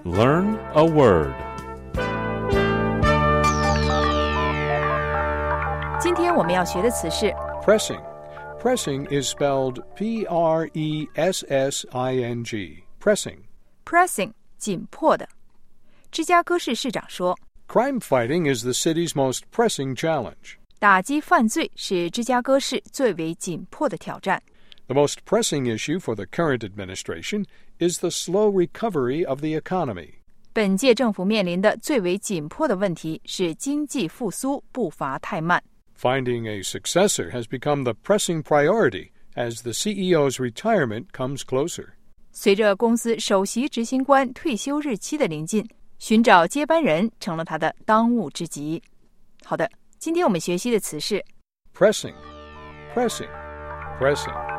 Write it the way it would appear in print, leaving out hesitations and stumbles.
Learn a word. 今天我们要学的词是 Pressing. Pressing is spelled P-R-E-S-S-I-N-G. Pressing. pressing 紧迫的。芝加哥市市长说 Crime fighting is the city's most pressing challenge. 打击犯罪是芝加哥市最为紧迫的挑战。 The most pressing issue for the current administration is the slow recovery of the economy. 本届政府面临的最为紧迫的问题是经济复苏步伐太慢。 Finding a successor has become the pressing priority as the CEO's retirement comes closer. 随着公司首席执行官退休日期的临近，寻找接班人成了他的当务之急。好的，今天我们学习的词是 Pressing. Pressing. Pressing.